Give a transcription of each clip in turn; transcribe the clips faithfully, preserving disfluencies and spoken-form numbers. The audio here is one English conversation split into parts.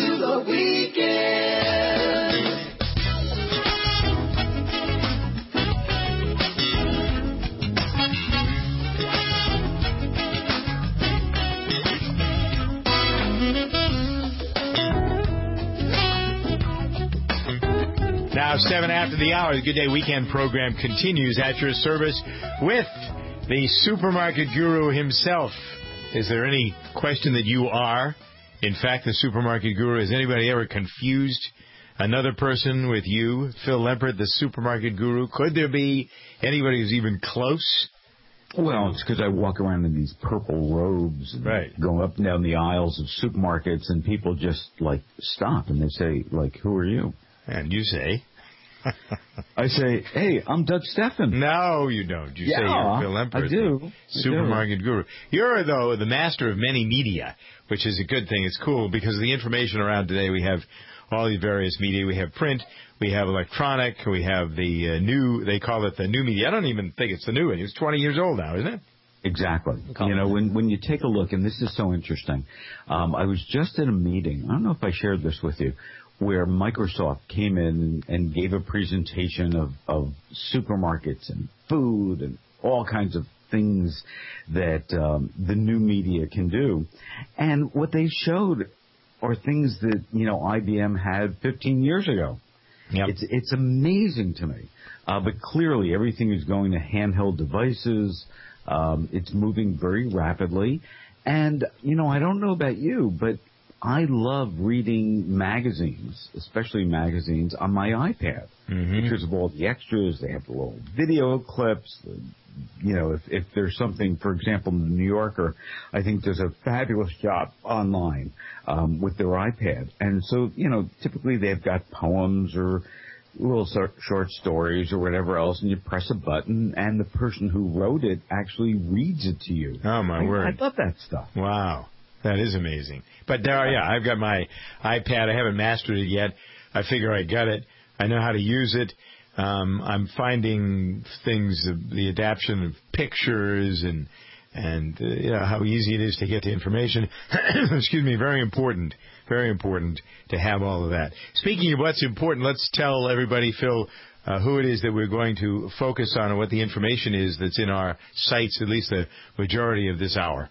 into the weekend. Now, seven after the hour, the Good Day Weekend program continues at your service with the supermarket guru himself. Is there any question that you are, in fact, the supermarket guru? Has anybody ever confused another person with you, Phil Lempert, the supermarket guru? Could there be anybody who's even close? Well, it's because I walk around in these purple robes and right. go up and down the aisles of supermarkets, and people just, like, stop, and they say, like, who are you? And you say? I say, hey, I'm Doug Steffen. No, you don't. You yeah, say you're Phil Lempert, I do. I supermarket do. guru. You're, though, the master of many media, which is a good thing. It's cool because of the information around today. We have all these various media. We have print. We have electronic. We have the uh, new, they call it the new media. I don't even think it's the new one. It's twenty years old now, isn't it? Exactly. You know, when when you take a look, and this is so interesting, um, I was just at a meeting. I don't know if I shared this with you, where Microsoft came in and gave a presentation of, of supermarkets and food and all kinds of things that um, the new media can do. And what they showed are things that, you know, I B M had fifteen years ago. Yep. It's, it's amazing to me. Uh, but clearly everything is going to handheld devices. Um, it's moving very rapidly. And, you know, I don't know about you, but I love reading magazines, especially magazines, on my iPad mm-hmm. because of all the extras. They have the little video clips. The, you know, if, if there's something, for example, in the New Yorker, I think does a fabulous job online um, with their iPad. And so, you know, typically they've got poems or little short stories or whatever else, and you press a button, and the person who wrote it actually reads it to you. Oh, my I, word. I love that stuff. Wow. That is amazing. But there, yeah, I've got my iPad. I haven't mastered it yet. I figure I got it. I know how to use it. Um, I'm finding things, the adaption of pictures and and uh, you know, how easy it is to get the information. Excuse me, very important, very important to have all of that. Speaking of what's important, let's tell everybody, Phil, uh, who it is that we're going to focus on and what the information is that's in our sites, at least the majority of this hour.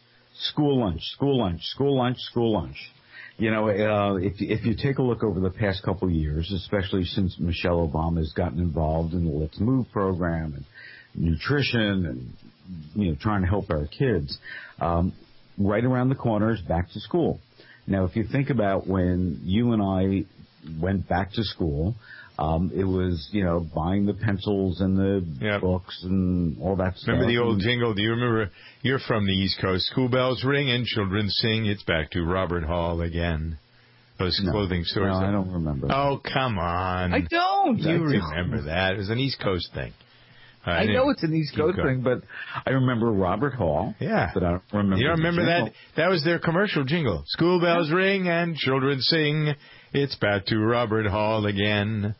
School lunch, school lunch, school lunch, school lunch. You know, uh, if, if you take a look over the past couple of years, especially since Michelle Obama has gotten involved in the Let's Move program and nutrition and, you know, trying to help our kids, um, right around the corner is back to school. Now, if you think about when you and I went back to school, Um, it was, you know, buying the pencils and the yep. books and all that stuff. Remember the old jingle? Do you remember? You're from the East Coast. School bells ring and children sing. It's back to Robert Hall again. Those no, clothing stores. No, I don't remember. Oh, come on. I don't. You I remember don't. that. It was an East Coast thing. Uh, I know it's an East Coast thing, but I remember Robert Hall. Yeah. But I don't remember. You don't remember that? That was their commercial jingle. School bells ring and children sing. It's back to Robert Hall again.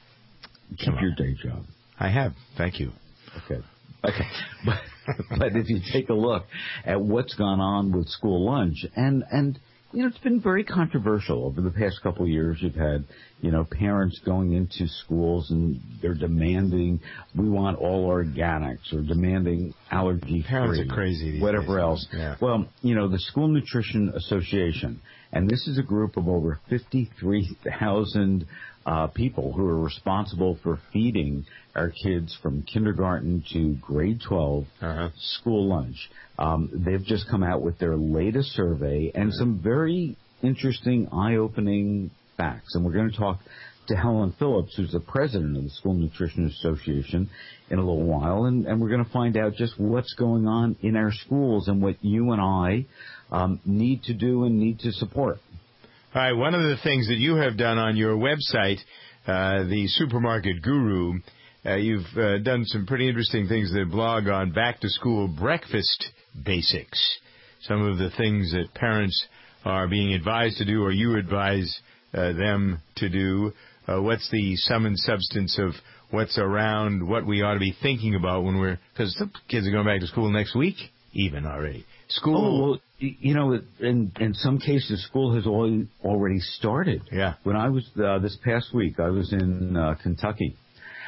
Keep your day job. I have. Thank you. Okay. Okay. But, but if you take a look at what's gone on with school lunch, and, and you know, it's been very controversial over the past couple of years. You've had, you know, parents going into schools and they're demanding, we want all organics, or demanding allergy-free. Parents are crazy these whatever days. else. Yeah. Well, you know, the School Nutrition Association, and this is a group of over fifty-three thousand uh, people who are responsible for feeding our kids from kindergarten to grade twelve uh-huh. school lunch. Um, they've just come out with their latest survey and uh-huh. some very interesting, eye-opening facts. And we're going to talk to Helen Phillips, who's the president of the School Nutrition Association, in a little while. And, and we're going to find out just what's going on in our schools and what you and I um, need to do and need to support. All right. One of the things that you have done on your website, uh, the Supermarket Guru, uh, you've uh, done some pretty interesting things. The blog on back-to-school breakfast basics, some of the things that parents are being advised to do or you advise uh, them to do. Uh, what's the sum and substance of what's around, what we ought to be thinking about when we're, because the kids are going back to school next week even already. School oh, well, You know, in in some cases, school has already already started. Yeah. When I was uh, this past week, I was in uh, Kentucky,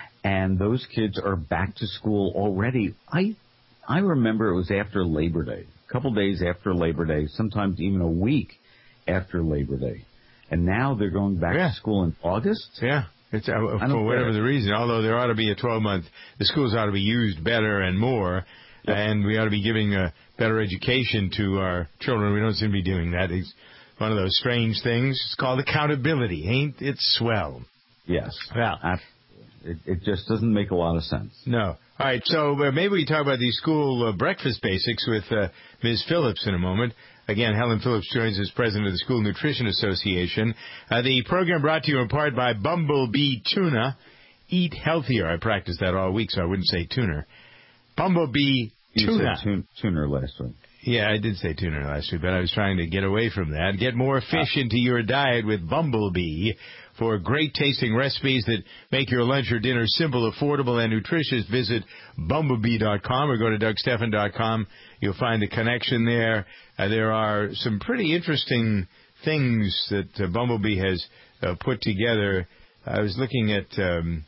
and those kids are back to school already. I I remember it was after Labor Day, a couple days after Labor Day, sometimes even a week after Labor Day, and now they're going back yeah. to school in August. Yeah. It's, uh, for whatever the reason, although there ought to be a twelve-month, the schools ought to be used better and more, yep. and we ought to be giving a better education to our children. We don't seem to be doing that. It's one of those strange things. It's called accountability. Ain't it swell? Yes. Well, it, it just doesn't make a lot of sense. No. All right, so uh, maybe we talk about these school uh, breakfast basics with uh, Miz Phillips in a moment. Again, Helen Phillips joins us, president of the School Nutrition Association. Uh, the program brought to you in part by Bumblebee Tuna. Eat healthier. I practiced that all week, so I wouldn't say tuner. Bumblebee you Tuna. Said tun- tuner last week. Yeah, I did say tuner last week, but I was trying to get away from that. Get more fish uh, into your diet with Bumblebee. For great-tasting recipes that make your lunch or dinner simple, affordable, and nutritious, visit bumblebee dot com or go to doug stephan dot com. You'll find the connection there. Uh, there are some pretty interesting things that uh, Bumblebee has uh, put together. I was looking at um,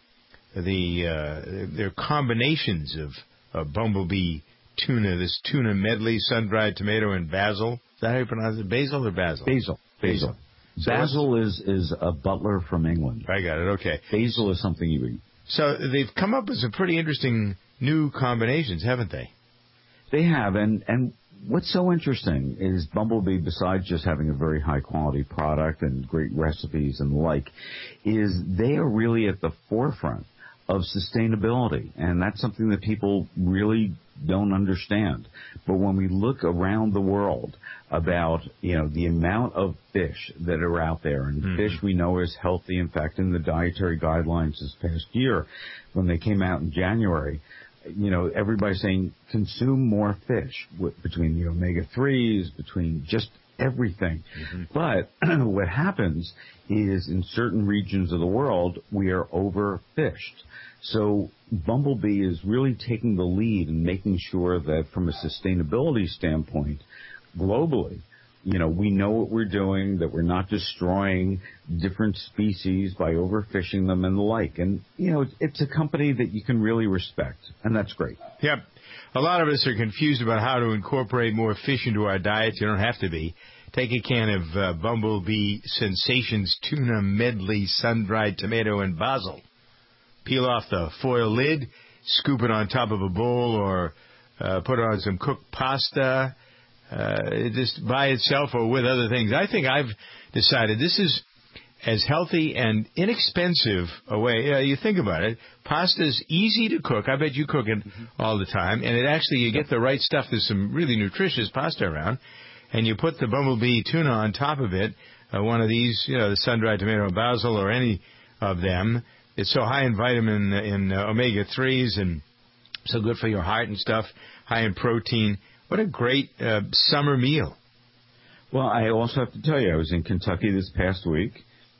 the uh, their combinations of uh, Bumblebee tuna, this tuna medley, sun-dried tomato, and basil. Is that how you pronounce it? Basil or basil? Basil. Basil. basil. So Basil is, is a butler from England. I got it, okay. Basil is something you eat. So they've come up with some pretty interesting new combinations, haven't they? They have, and, and what's so interesting is Bumblebee, besides just having a very high-quality product and great recipes and the like, is they are really at the forefront of sustainability, and that's something that people really don't understand. But when we look around the world about, you know, the amount of fish that are out there, and mm-hmm. fish we know is healthy. In fact, in the dietary guidelines this past year, when they came out in January, you know, everybody's saying consume more fish with, between the omega threes, between just everything. Mm-hmm. But what happens is in certain regions of the world, we are overfished. So Bumblebee is really taking the lead and making sure that from a sustainability standpoint, globally, you know, we know what we're doing, that we're not destroying different species by overfishing them and the like. And, you know, it's a company that you can really respect, and that's great. Yep. A lot of us are confused about how to incorporate more fish into our diets. You don't have to be. Take a can of uh, Bumblebee Sensations Tuna Medley Sun-Dried Tomato and Basil. Peel off the foil lid, scoop it on top of a bowl, or uh, put on some cooked pasta, uh, just by itself or with other things. I think I've decided this is as healthy and inexpensive a way. Uh, you think about it, pasta's easy to cook. I bet you cook it mm-hmm. all the time, and it actually, you get the right stuff. There's some really nutritious pasta around, and you put the Bumblebee tuna on top of it, uh, one of these, you know, the sun-dried tomato and basil or any of them. It's so high in vitamin, in uh, omega threes, and so good for your heart and stuff, high in protein. What a great uh, summer meal. Well, I also have to tell you, I was in Kentucky this past week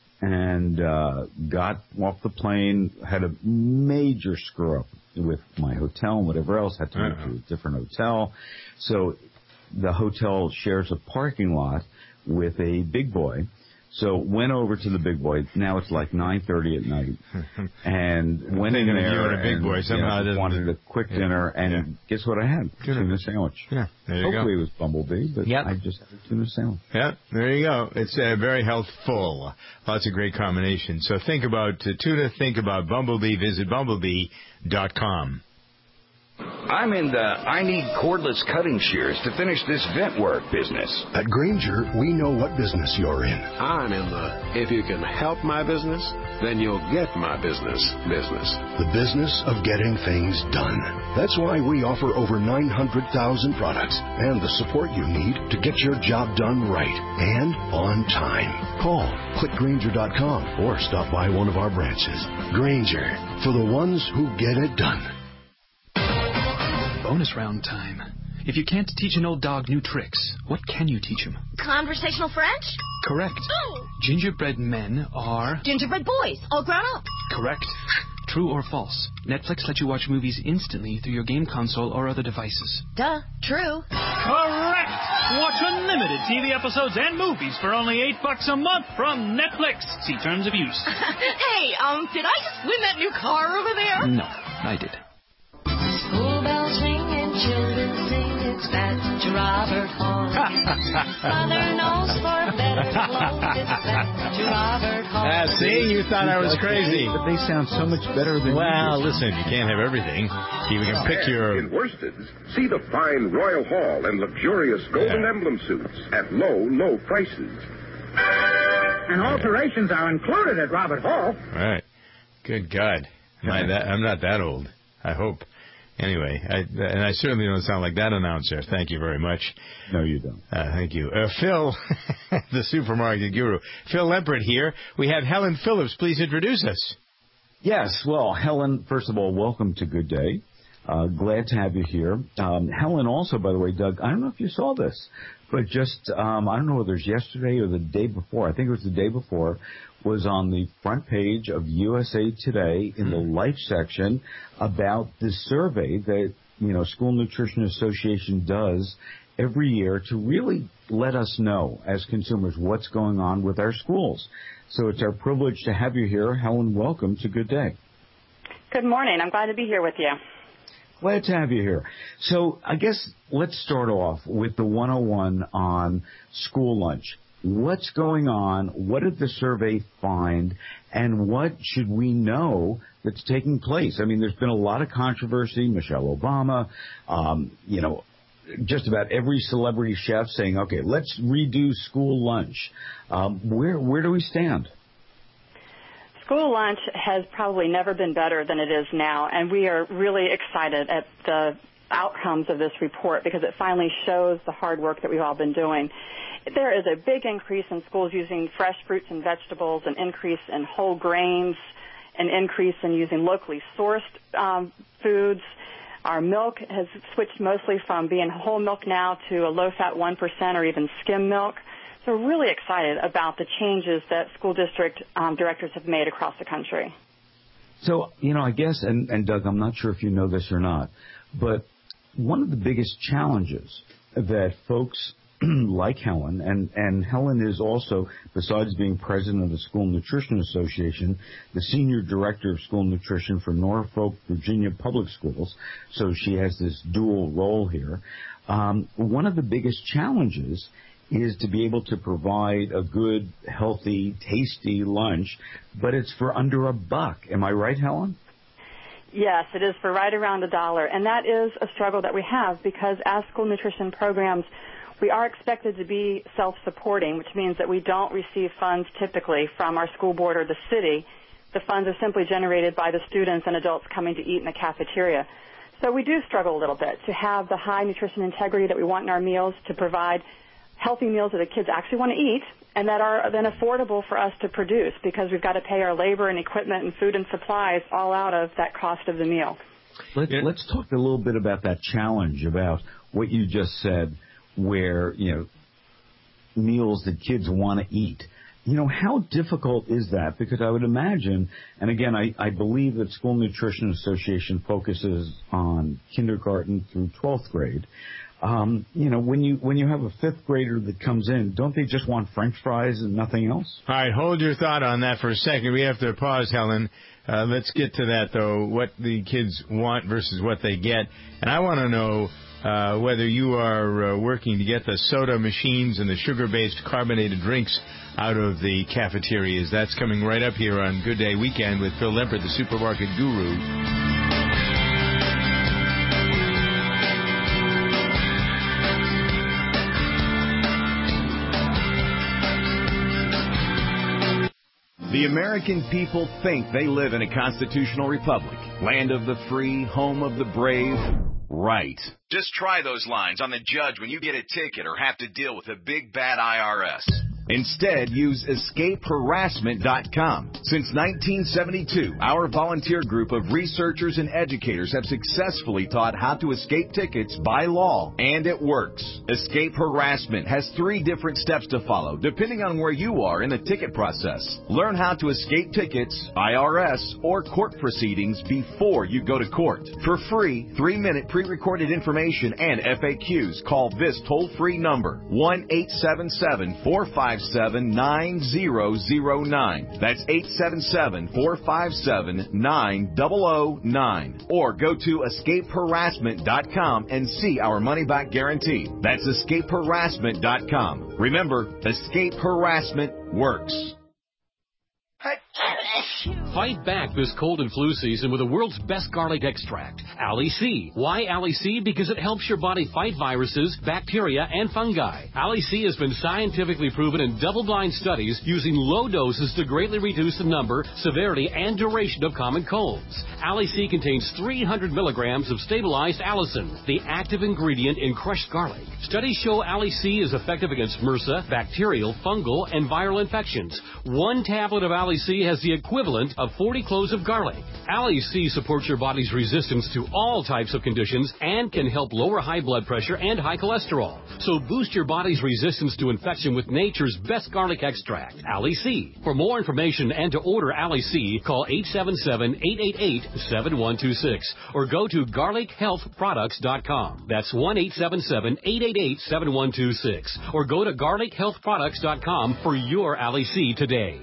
and uh, got off the plane, had a major screw-up with my hotel and whatever else, had to move uh-huh. to a different hotel. So the hotel shares a parking lot with a big boy. So went over to the big boy. Now it's like nine thirty at night, and went in there. You and a big and, boy somehow you know, wanted a quick yeah. dinner, and yeah. guess what I had? Tuna, tuna sandwich. Yeah, there you Hopefully go. it was Bumblebee, but yep. I just had a tuna sandwich. Yeah, there you go. It's uh, very healthful. Lots of great combinations. So think about uh, tuna. Think about Bumblebee. Visit bumblebee dot com. I'm in the I need cordless cutting shears to finish this vent work business. At Grainger, we know what business you're in. I'm in the if you can help my business, then you'll get my business business. The business of getting things done. That's why we offer over nine hundred thousand products and the support you need to get your job done right and on time. Call, click Grainger dot com, or stop by one of our branches. Grainger, for the ones who get it done. Bonus round time. If you can't teach an old dog new tricks, what can you teach him? Conversational French? Correct. Oh. Gingerbread men are... Gingerbread boys, all grown up. Correct. True or false? Netflix lets you watch movies instantly through your game console or other devices. Duh, true. Correct! Watch unlimited T V episodes and movies for only eight bucks a month from Netflix. See terms of use. Hey, um, did I just win that new car over there? No, I did. School bells ring and children sing. It's back to Robert Hall. Mother knows for better clothes. It's back to Robert Hall. Ah, see, you thought I was crazy. But they sound so much better than Well, you. listen, you can't have everything. You can pick your... In Worsted's, see the fine Royal Hall and luxurious golden Yeah. emblem suits at low, low prices. And alterations are included at Robert Hall. Right. Good God. Am I that, I'm not that old. I hope. Anyway, I, and I certainly don't sound like that announcer. Thank you very much. No, you don't. Uh, thank you. Uh, Phil, the supermarket guru. Phil Lempert here. We have Helen Phillips. Please introduce us. Yes, well, Helen, first of all, welcome to Good Day. Uh, glad to have you here. Um, Helen also, by the way, Doug, I don't know if you saw this, but just, um, I don't know whether it was yesterday or the day before, I think it was the day before, was on the front page of U S A Today in the Life section about this survey that, you know, School Nutrition Association does every year to really let us know as consumers what's going on with our schools. So it's our privilege to have you here. Helen, welcome to Good Day. Good morning. I'm glad to be here with you. Glad to have you here. So I guess let's start off with the one oh one on school lunch. What's going on? What did the survey find? And what should we know that's taking place? I mean, there's been a lot of controversy. Michelle Obama, um, you know, just about every celebrity chef saying, okay, let's redo school lunch. Um, where where do we stand? School lunch has probably never been better than it is now, and we are really excited at the outcomes of this report because it finally shows the hard work that we've all been doing. There is a big increase in schools using fresh fruits and vegetables, an increase in whole grains, an increase in using locally sourced um, foods. Our milk has switched mostly from being whole milk now to a low-fat one percent or even skim milk. So we're really excited about the changes that school district um, directors have made across the country. So, you know, I guess, and, and Doug, I'm not sure if you know this or not, but one of the biggest challenges that folks like Helen, and, and Helen is also, besides being president of the School Nutrition Association, the senior director of school nutrition for Norfolk, Virginia Public Schools, so she has this dual role here. Um, one of the biggest challenges is to be able to provide a good, healthy, tasty lunch, but it's for under a buck. Am I right, Helen? Yes, it is for right around a dollar, and that is a struggle that we have because as school nutrition programs, we are expected to be self-supporting, which means that we don't receive funds typically from our school board or the city. The funds are simply generated by the students and adults coming to eat in the cafeteria. So we do struggle a little bit to have the high nutrition integrity that we want in our meals, to provide healthy meals that the kids actually want to eat and that are then affordable for us to produce because we've got to pay our labor and equipment and food and supplies all out of that cost of the meal. Let, Yeah. Let's talk a little bit about that challenge, about what you just said, where, you know, meals that kids want to eat. You know, how difficult is that? Because I would imagine, and again, I, I believe that School Nutrition Association focuses on kindergarten through twelfth grade. Um, you know, when you when you have a fifth grader that comes in, don't they just want French fries and nothing else? All right, hold your thought on that for a second. We have to pause, Helen. Uh, let's get to that, though, what the kids want versus what they get. And I want to know uh, whether you are uh, working to get the soda machines and the sugar-based carbonated drinks out of the cafeterias. That's coming right up here on Good Day Weekend with Phil Lempert, the supermarket guru. The American people think they live in a constitutional republic, land of the free, home of the brave. Right. Just try those lines on the judge when you get a ticket or have to deal with a big bad I R S. Instead, use escape harassment dot com. Since nineteen seventy-two, our volunteer group of researchers and educators have successfully taught how to escape tickets by law, and it works. Escape Harassment has three different steps to follow, depending on where you are in the ticket process. Learn how to escape tickets, I R S, or court proceedings before you go to court. For free, three-minute pre-recorded information and F A Qs, call this toll-free number, one eight seven seven, four five seven, nine zero zero nine. That's eight seven seven, four five seven, nine zero zero nine. Or go to escape harassment dot com and see our money-back guarantee. That's escape harassment dot com. Remember, Escape Harassment works. Fight back this cold and flu season with the world's best garlic extract, Ali-C. Why Ali-C? Because it helps your body fight viruses, bacteria, and fungi. Ali-C has been scientifically proven in double-blind studies using low doses to greatly reduce the number, severity, and duration of common colds. Ali-C contains three hundred milligrams of stabilized allicin, the active ingredient in crushed garlic. Studies show Ali-C is effective against MRSA, bacterial, fungal, and viral infections. One tablet of Ali-C has the equivalent of forty cloves of garlic. Ali-C supports your body's resistance to all types of conditions and can help lower high blood pressure and high cholesterol. So boost your body's resistance to infection with nature's best garlic extract, Ali-C. For more information and to order Ali-C, call eight seven seven, eight eight eight, seven one two six or go to garlic health products dot com. That's one eight seven seven, eight eight eight, seven one two six or go to garlic health products dot com for your Ali-C today.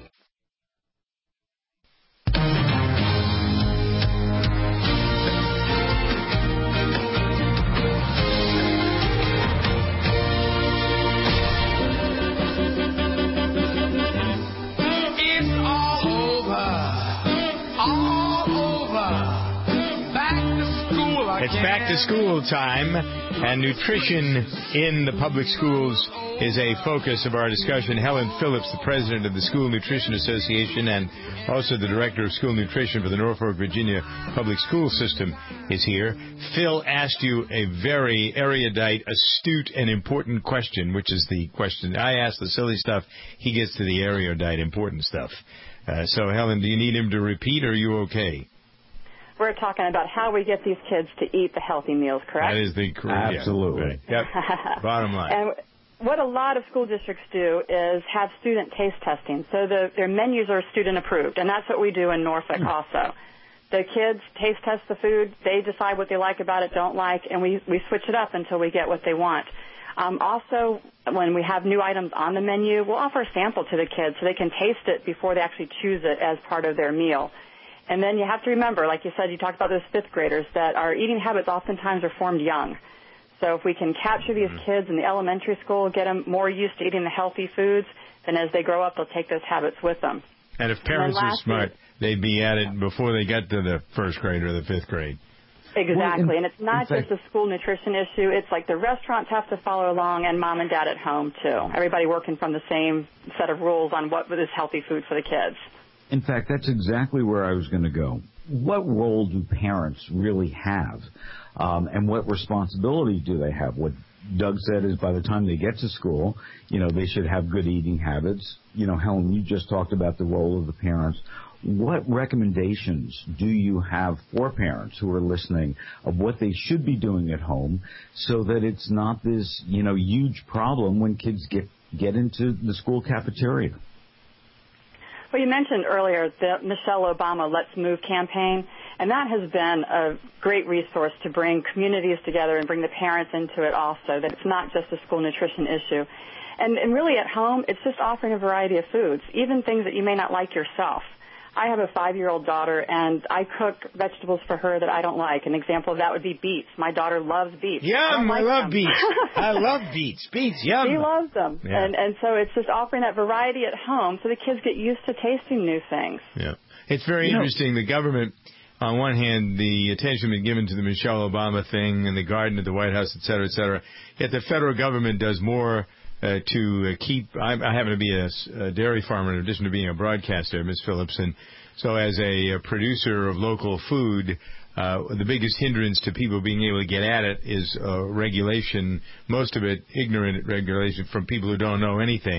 It's back to school time, and nutrition in the public schools is a focus of our discussion. Helen Phillips, the president of the School Nutrition Association and also the director of school nutrition for the Norfolk, Virginia Public School System, is here. Phil asked you a very erudite, astute, and important question, which is the question. I ask the silly stuff. He gets to the erudite, important stuff. Uh, so, Helen, do you need him to repeat, or are you okay? We're talking about how we get these kids to eat the healthy meals, correct? That is the correct. Absolutely. Yeah. Yep. Bottom line. And what a lot of school districts do is have student taste testing. So the, their menus are student approved, and that's what we do in Norfolk mm. also. The kids taste test the food. They decide what they like about it, don't like, and we, we switch it up until we get what they want. Um, also, when we have new items on the menu, we'll offer a sample to the kids so they can taste it before they actually choose it as part of their meal. And then you have to remember, like you said, you talked about those fifth graders, that our eating habits oftentimes are formed young. So if we can capture these kids in the elementary school, get them more used to eating the healthy foods, then as they grow up, they'll take those habits with them. And if parents are smart, they'd be at it before they got to the first grade or the fifth grade. Exactly. Well, in, and it's not just a school nutrition issue. It's like the restaurants have to follow along, and mom and dad at home, too. Everybody working from the same set of rules on what is healthy food for the kids. In fact, that's exactly where I was going to go. What role do parents really have? Um, and what responsibility do they have? What Doug said is by the time they get to school, you know, they should have good eating habits. You know, Helen, you just talked about the role of the parents. What recommendations do you have for parents who are listening of what they should be doing at home so that it's not this, you know, huge problem when kids get, get into the school cafeteria? Well, you mentioned earlier the Michelle Obama Let's Move campaign, and that has been a great resource to bring communities together and bring the parents into it also, that it's not just a school nutrition issue. And, and really at home, it's just offering a variety of foods, even things that you may not like yourself. I have a five-year-old daughter, and I cook vegetables for her that I don't like. An example of that would be beets. My daughter loves beets. Yum! I, I like love them. beets. I love beets. Beets, yum! She loves them. Yeah. And, and so it's just offering that variety at home so the kids get used to tasting new things. Yeah. It's very you interesting. Know, the government, on one hand, the attention been given to the Michelle Obama thing and the garden at the White House, et cetera, et cetera. Yet the federal government does more Uh, to uh, keep, I, I happen to be a, a dairy farmer in addition to being a broadcaster, Miz Phillips, and so as a, a producer of local food, uh, the biggest hindrance to people being able to get at it is uh, regulation, most of it ignorant regulation from people who don't know anything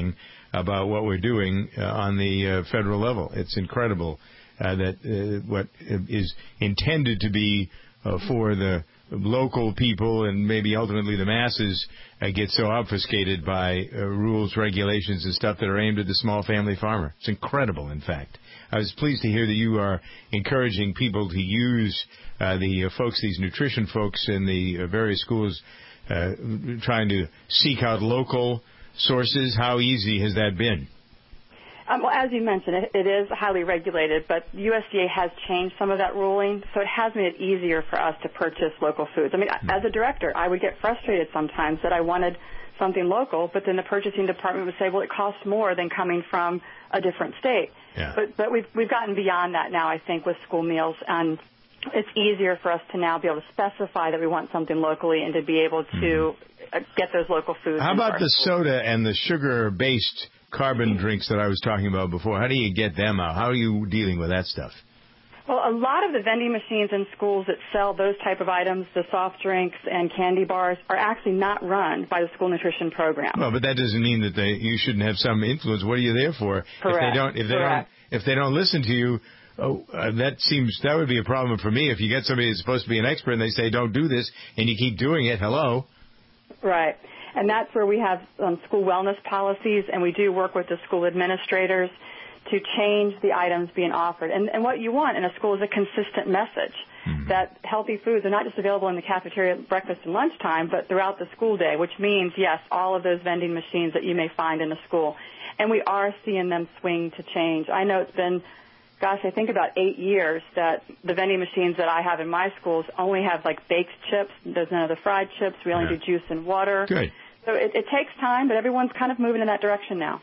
about what we're doing uh, on the uh, federal level. It's incredible uh, that uh, what is intended to be uh, for the local people and maybe ultimately the masses uh, get so obfuscated by uh, rules, regulations, and stuff that are aimed at the small family farmer. It's incredible, in fact. I was pleased to hear that you are encouraging people to use uh, the uh, folks, these nutrition folks in the uh, various schools, uh, trying to seek out local sources. How easy has that been? Um, well, as you mentioned, it, it is highly regulated, but the U S D A has changed some of that ruling, so it has made it easier for us to purchase local foods. I mean, mm-hmm. as a director, I would get frustrated sometimes that I wanted something local, but then the purchasing department would say, well, it costs more than coming from a different state. Yeah. But, but we've, we've gotten beyond that now, I think, with school meals, and it's easier for us to now be able to specify that we want something locally and to be able to mm-hmm. get those local foods. How about the schools. soda and the sugar-based carbon drinks that I was talking about before? How do you get them out? How are you dealing with that stuff? Well, a lot of the vending machines in schools that sell those type of items, the soft drinks and candy bars, are actually not run by the school nutrition program. Well, but that doesn't mean that they, you shouldn't have some influence. What are you there for? Correct. If they don't, if they Correct. don't, if they don't listen to you, oh, uh, that seems that would be a problem for me. If you get somebody that's supposed to be an expert and they say don't do this, and you keep doing it, hello. Right. And that's where we have um, school wellness policies, and we do work with the school administrators to change the items being offered. And, and what you want in a school is a consistent message mm-hmm. that healthy foods are not just available in the cafeteria at breakfast and lunchtime, but throughout the school day, which means, yes, all of those vending machines that you may find in a school. And we are seeing them swing to change. I know it's been, gosh, I think about eight years that the vending machines that I have in my schools only have, like, baked chips. There's none of the fried chips. We only yeah. do juice and water. Good. So it, it takes time, but everyone's kind of moving in that direction now.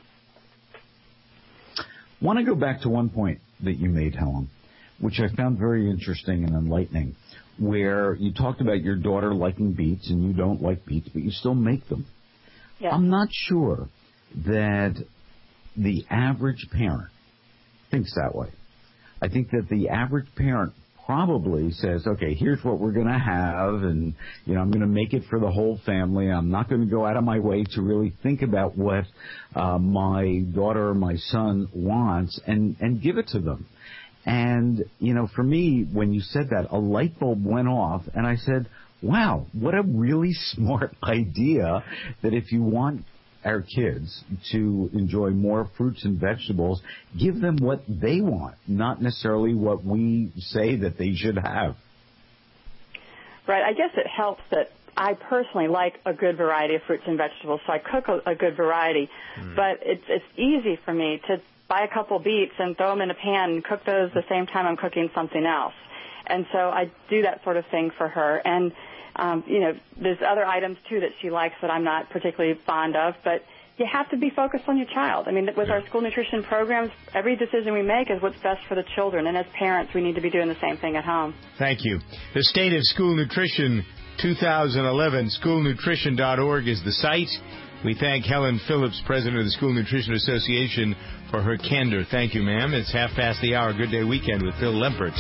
I want to go back to one point that you made, Helen, which I found very interesting and enlightening, where you talked about your daughter liking beets and you don't like beets, but you still make them. Yeah. I'm not sure that the average parent thinks that way. I think that the average parent probably says, okay, here's what we're going to have, and, you know, I'm going to make it for the whole family. I'm not going to go out of my way to really think about what uh, my daughter or my son wants and, and give it to them. And, you know, for me, when you said that, a light bulb went off, and I said, wow, what a really smart idea that if you want our kids to enjoy more fruits and vegetables, give them what they want, not necessarily what we say that they should have. Right. I guess it helps that I personally like a good variety of fruits and vegetables, so I cook a, a good variety. Mm. But it's, it's easy for me to buy a couple beets and throw them in a pan and cook those the same time I'm cooking something else. And so I do that sort of thing for her. And Um, you know, there's other items, too, that she likes that I'm not particularly fond of, but you have to be focused on your child. I mean, with our school nutrition programs, every decision we make is what's best for the children, and as parents, we need to be doing the same thing at home. Thank you. The State of School Nutrition twenty eleven, school nutrition dot org is the site. We thank Helen Phillips, President of the School Nutrition Association, for her candor. Thank you, ma'am. It's half past the hour. Good Day Weekend with Phil Lempert.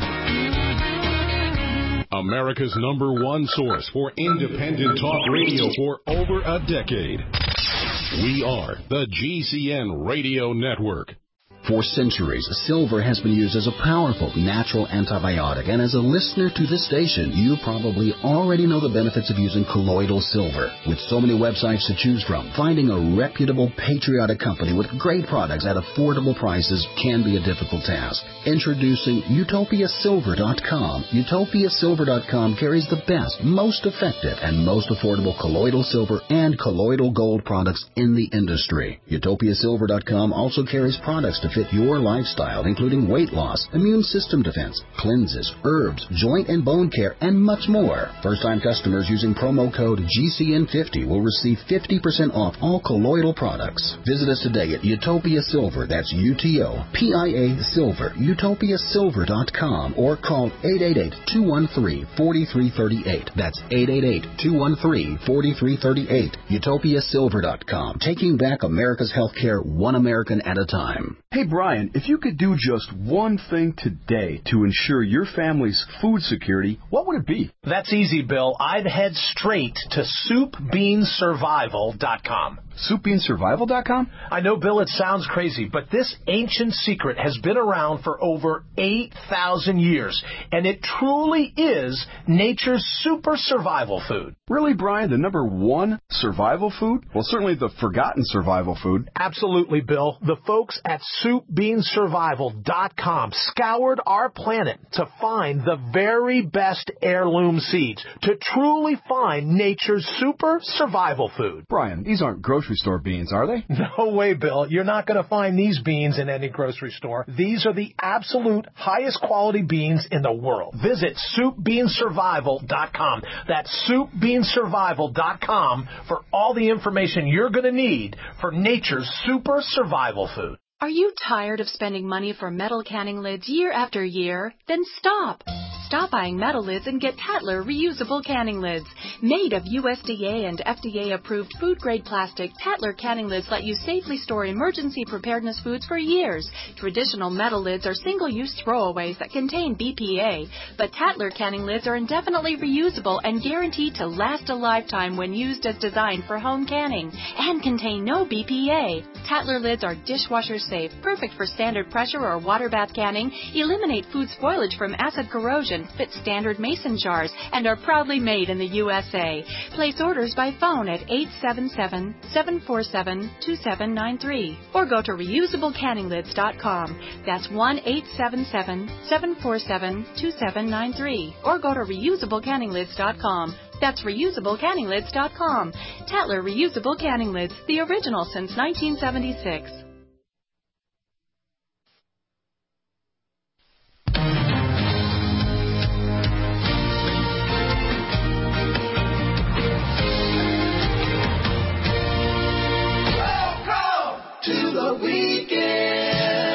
America's number one source for independent talk radio for over a decade. We are the G C N Radio Network. For centuries, silver has been used as a powerful natural antibiotic, and as a listener to this station, you probably already know the benefits of using colloidal silver. With so many websites to choose from, finding a reputable, patriotic company with great products at affordable prices can be a difficult task. Introducing Utopia Silver dot com. Utopia Silver dot com carries the best, most effective, and most affordable colloidal silver and colloidal gold products in the industry. Utopia Silver dot com also carries products to fit your lifestyle, including weight loss, immune system defense, cleanses, herbs, joint and bone care, and much more. First-time customers using promo code G C N fifty will receive fifty percent off all colloidal products. Visit us today at Utopia Silver, that's U T O P I A Silver, Utopia Silver dot com, or call eight eight eight, two one three, four three three eight. That's eight eight eight, two one three, four three three eight. Utopia Silver dot com, taking back America's healthcare one American at a time. Hey, Brian, if you could do just one thing today to ensure your family's food security, what would it be? That's easy, Bill. I'd head straight to soup bean survival dot com. soup bean survival dot com? I know, Bill, it sounds crazy, but this ancient secret has been around for over eight thousand years, and it truly is nature's super survival food. Really, Brian, the number one survival food? Well, certainly the forgotten survival food. Absolutely, Bill. The folks at soup bean survival dot com scoured our planet to find the very best heirloom seeds, to truly find nature's super survival food. Brian, these aren't grocery store beans, are they? No way, Bill. You're not going to find these beans in any grocery store. These are the absolute highest quality beans in the world. Visit soup bean survival dot com. That's soup bean survival dot com for all the information you're going to need for nature's super survival food. Are you tired of spending money for metal canning lids year after year? Then stop. Stop buying metal lids and get Tatler reusable canning lids. Made of U S D A and F D A-approved food-grade plastic, Tatler canning lids let you safely store emergency preparedness foods for years. Traditional metal lids are single-use throwaways that contain B P A, but Tatler canning lids are indefinitely reusable and guaranteed to last a lifetime when used as designed for home canning, and contain no B P A. Tatler lids are dishwasher safe, perfect for standard pressure or water bath canning, eliminate food spoilage from acid corrosion, fit standard mason jars, and are proudly made in the U S A. Place orders by phone at eight seven seven, seven four seven, two seven nine three or go to reusable canning lids dot com. That's one eight seven seven, seven four seven, two seven nine three or go to reusable canning lids dot com. That's reusable canning lids dot com. Tatler Reusable Canning Lids, the original since nineteen seventy-six. To the weekend.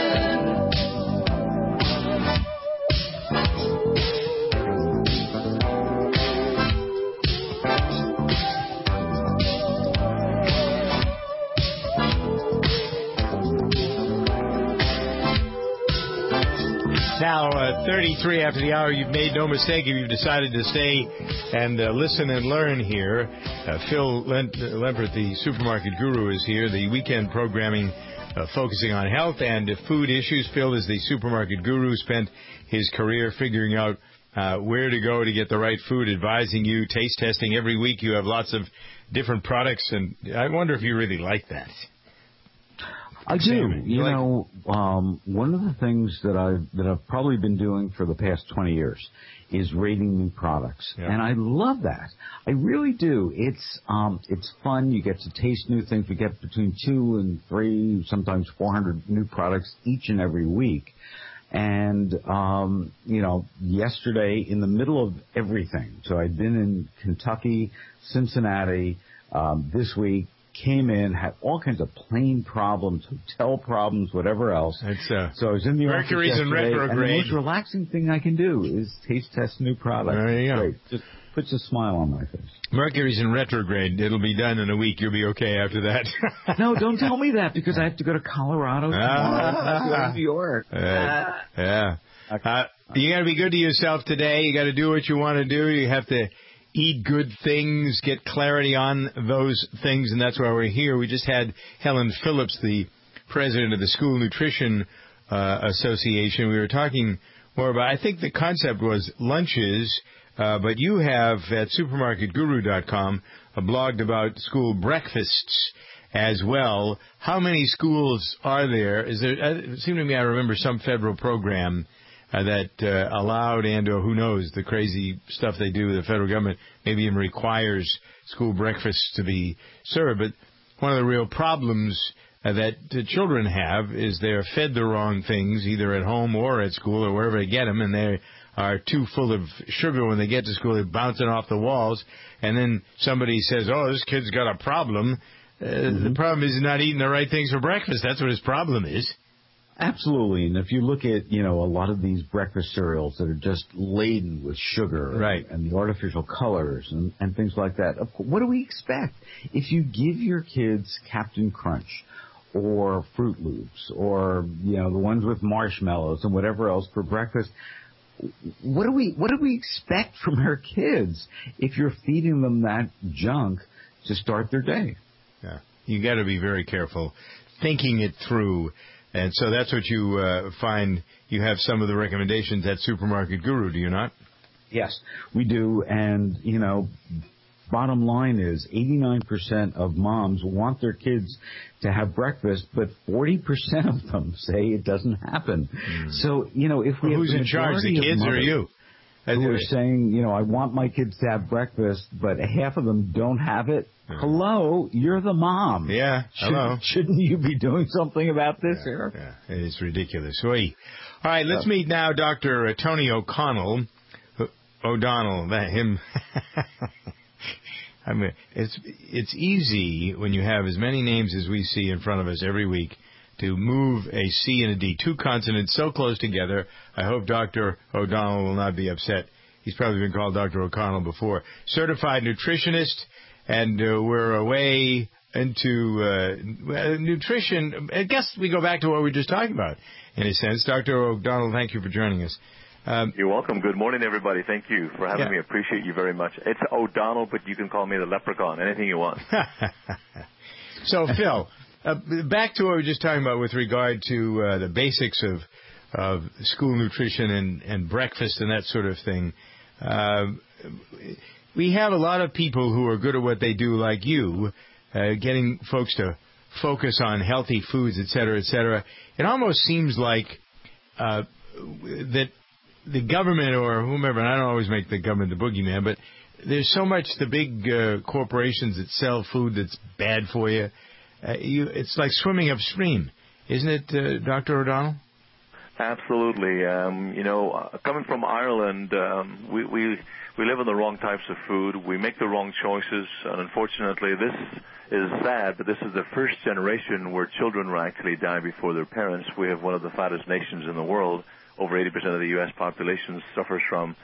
Now, uh, thirty-three after the hour, you've made no mistake if you've decided to stay and uh, listen and learn here. Uh, Phil Len- Lempert, the supermarket guru, is here. The weekend programming uh, focusing on health and uh, food issues. Phil is the supermarket guru, spent his career figuring out uh, where to go to get the right food, advising you, taste testing. Every week you have lots of different products, and I wonder if you really like that. I do. You like, know, um, one of the things that I've that I've probably been doing for the past twenty years is rating new products, yeah. and I love that. I really do. It's um, it's fun. You get to taste new things. We get between two and three, sometimes four hundred new products each and every week. And um, you know, yesterday in the middle of everything. So I'd been in Kentucky, Cincinnati um, this week. Came in, had all kinds of plane problems, hotel problems, whatever else. It's, uh, so I was in the Mercury's office yesterday, in retrograde. and the most relaxing thing I can do is taste test new products. There you go. Great. Just puts a smile on my face. Mercury's in retrograde. It'll be done in a week. You'll be okay after that. No, don't tell me that, because I have to go to Colorado tomorrow. I have to go to New York. Uh, yeah. Uh, you got to be good to yourself today. You got to do what you want to do. You have to eat good things, get clarity on those things, and that's why we're here. We just had Helen Phillips, the president of the School Nutrition uh, Association. We were talking more about, I think the concept was lunches, uh, but you have at supermarket guru dot com a blog about school breakfasts as well. How many schools are there? Is there? It seemed to me I remember some federal program Uh, that uh, allowed and or who knows the crazy stuff they do with the federal government maybe even requires school breakfasts to be served. But one of the real problems uh, that the children have is they're fed the wrong things either at home or at school or wherever they get them, and they are too full of sugar when they get to school. They're bouncing off the walls, and then somebody says, oh, this kid's got a problem. Uh, mm-hmm. The problem is he's not eating the right things for breakfast. That's what his problem is. Absolutely. And if you look at, you know, a lot of these breakfast cereals that are just laden with sugar right. and, and the artificial colors and, and things like that, what do we expect? If you give your kids Captain Crunch or Fruit Loops or, you know, the ones with marshmallows and whatever else for breakfast, what do we what do we expect from our kids if you're feeding them that junk to start their day? Yeah. You got to be very careful, thinking it through. And so that's what you uh, find. You have some of the recommendations at Supermarket Guru, do you not? Yes, we do. And, you know, bottom line is eighty-nine percent of moms want their kids to have breakfast, but forty percent of them say it doesn't happen. Mm. So, you know, if we well, have who's in charge, the kids or you? Who are saying, you know, I want my kids to have breakfast, but half of them don't have it. Mm. Hello, you're the mom. Yeah, hello. Shouldn't, shouldn't you be doing something about this yeah, here? Yeah, it's ridiculous. Wait. All right, let's uh, meet now Doctor Tony O'Connell. O'Donnell, that him. I mean, it's it's easy when you have as many names as we see in front of us every week to move a C and a D, two consonants so close together. I hope Doctor O'Donnell will not be upset. He's probably been called Doctor O'Connell before. Certified nutritionist, and uh, we're away into uh, nutrition. I guess we go back to what we were just talking about, in a sense. Doctor O'Donnell, thank you for joining us. Um, You're welcome. Good morning, everybody. Thank you for having yeah. me. I appreciate you very much. It's O'Donnell, but you can call me the leprechaun. Anything you want. So, Phil, uh, back to what we were just talking about with regard to uh, the basics of of school nutrition and, and breakfast and that sort of thing. Uh, we have a lot of people who are good at what they do, like you, uh, getting folks to focus on healthy foods, et cetera, et cetera. It almost seems like uh, that the government or whomever, and I don't always make the government the boogeyman, but there's so much the big uh, corporations that sell food that's bad for you. Uh, you it's like swimming upstream, isn't it, uh, Doctor O'Donnell? Absolutely. Um, you know, uh, coming from Ireland, um, we, we we live on the wrong types of food. We make the wrong choices, and unfortunately, this is sad, but this is the first generation where children will actually die before their parents. We have one of the fattest nations in the world. Over eighty percent of the U S population suffers from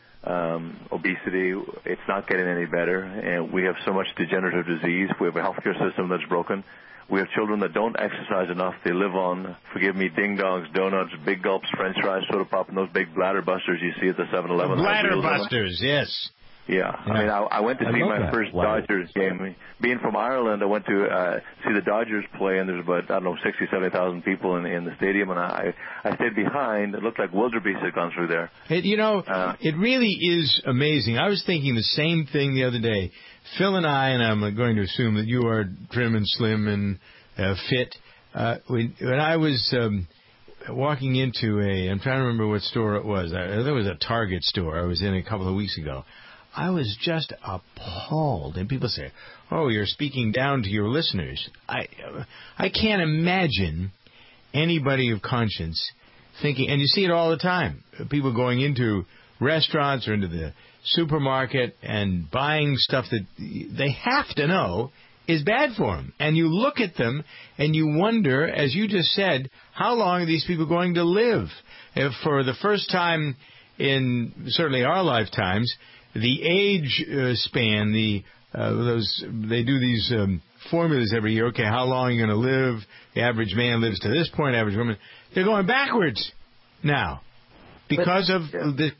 um, obesity. It's not getting any better, and we have so much degenerative disease. We have a healthcare system that's broken. We have children that don't exercise enough. They live on, forgive me, ding dogs, donuts, big gulps, French fries, soda pop, and those big bladder busters you see at the seven eleven. Bladder busters, yes. Yeah. yeah. I mean, I, I went to I see my that. first wow. Dodgers game. Being from Ireland, I went to uh, see the Dodgers play, and there's about, I don't know, sixty, seventy thousand people in, in the stadium, and I, I stayed behind. It looked like wildebeest had gone through there. It, you know, uh, it really is amazing. I was thinking the same thing the other day. Phil and I, and I'm going to assume that you are trim and slim and uh, fit. Uh, when, when I was um, walking into a, I'm trying to remember what store it was. I, there was a Target store I was in a couple of weeks ago. I was just appalled. And people say, oh, you're speaking down to your listeners. I I can't imagine anybody of conscience thinking, and you see it all the time, people going into restaurants or into the supermarket and buying stuff that they have to know is bad for them. And you look at them and you wonder, as you just said, how long are these people going to live? If for the first time in certainly our lifetimes, the age uh, span, the uh, those they do these um, formulas every year. Okay, how long are you going to live? The average man lives to this point. Average woman, they're going backwards now because but, of yeah. the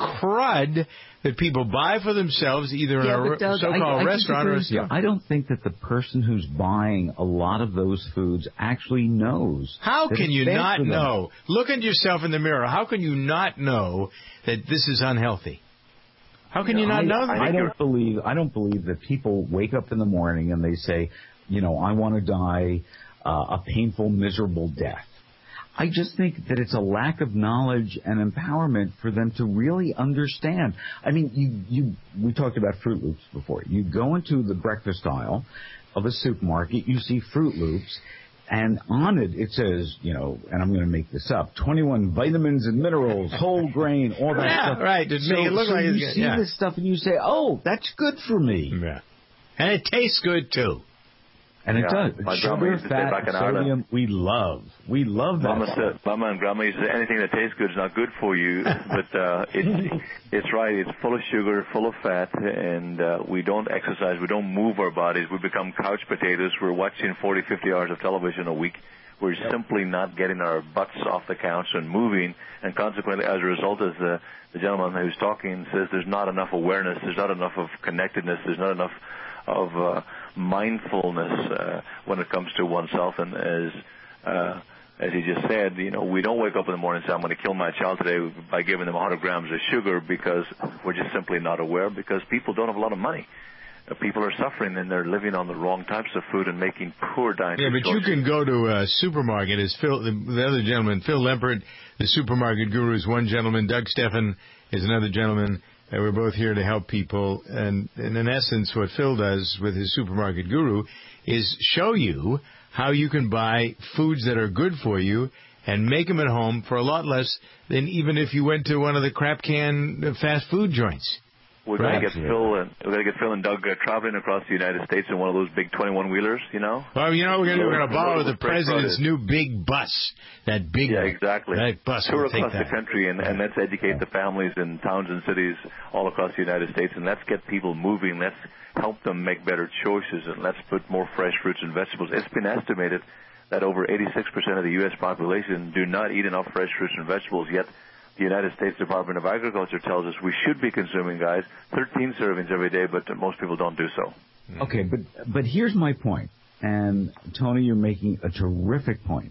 crud that people buy for themselves, either yeah, in a Doug, so-called I, I restaurant or a store. I don't think that the person who's buying a lot of those foods actually knows. How can you not know? Look at yourself in the mirror. How can you not know that this is unhealthy? How can you, know, you not I, know that? I don't believe I don't believe that people wake up in the morning and they say, you know, I want to die uh, a painful, miserable death. I just think that it's a lack of knowledge and empowerment for them to really understand. I mean, you, you we talked about Fruit Loops before. You go into the breakfast aisle of a supermarket, you see Fruit Loops, and on it, it says, you know, and I'm going to make this up, twenty-one vitamins and minerals, whole grain, all that yeah, stuff. Yeah, right. It so, make it look so like you it's see yeah. this stuff and you say, oh, that's good for me. Yeah. And it tastes good, too. And it yeah, does. Sugar, fat, sodium, we love. We love that. Mama, said, Mama and Grandma used to say anything that tastes good is not good for you. But uh, it, it's right. It's full of sugar, full of fat, and uh, we don't exercise. We don't move our bodies. We become couch potatoes. We're watching forty, fifty hours of television a week. We're yep. simply not getting our butts off the couch and moving, and consequently, as a result, as the, the gentleman who's talking says, there's not enough awareness, there's not enough of connectedness, there's not enough of uh, mindfulness uh, when it comes to oneself. And as uh, as you just said, you know, we don't wake up in the morning and say, I'm going to kill my child today by giving them one hundred grams of sugar, because we're just simply not aware, because people don't have a lot of money. Uh, people are suffering, and they're living on the wrong types of food and making poor diet Yeah, but choices. you can go to a supermarket, as Phil, the, the other gentleman, Phil Lempert, the supermarket guru, is one gentleman. Doug Steffen is another gentleman. And we're both here to help people. And, and in essence, what Phil does with his supermarket guru is show you how you can buy foods that are good for you and make them at home for a lot less than even if you went to one of the crap can fast food joints. We're Right. going to get Phil and we're going to get Phil and Doug uh, traveling across the United States in one of those big twenty-one wheelers, you know. Well, you know what we're going to do? We're going to borrow the Freight president's brothers. new big bus. That big, Yeah, exactly. That bus Tour will take across that. the country, and, and let's educate the families in towns and cities all across the United States, and let's get people moving. Let's help them make better choices, and let's put more fresh fruits and vegetables. It's been estimated that over eighty-six percent of the U S population do not eat enough fresh fruits and vegetables, yet the United States Department of Agriculture tells us we should be consuming, guys, thirteen servings every day, but most people don't do so. Okay, but but here's my point, and Tony, you're making a terrific point.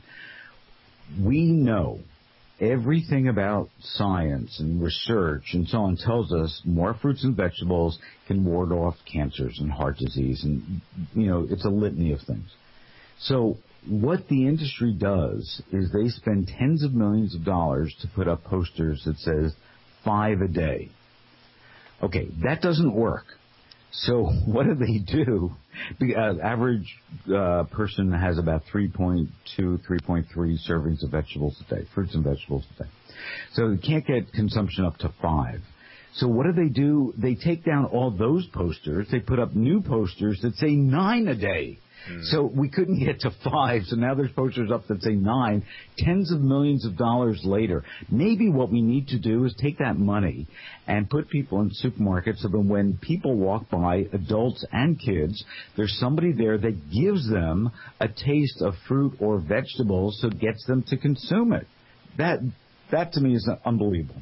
We know everything about science and research and so on tells us more fruits and vegetables can ward off cancers and heart disease, and you know it's a litany of things. So what the industry does is they spend tens of millions of dollars to put up posters that says five a day. Okay, that doesn't work. So what do they do? The uh, average uh, person has about three point two, three point three servings of vegetables a day, fruits and vegetables a day. So they can't get consumption up to five. So what do they do? They take down all those posters. They put up new posters that say nine a day. So we couldn't get to five, so now there's posters up that say nine, tens of millions of dollars later. Maybe what we need to do is take that money and put people in supermarkets so that when people walk by, adults and kids, there's somebody there that gives them a taste of fruit or vegetables so it gets them to consume it. That, that to me is unbelievable.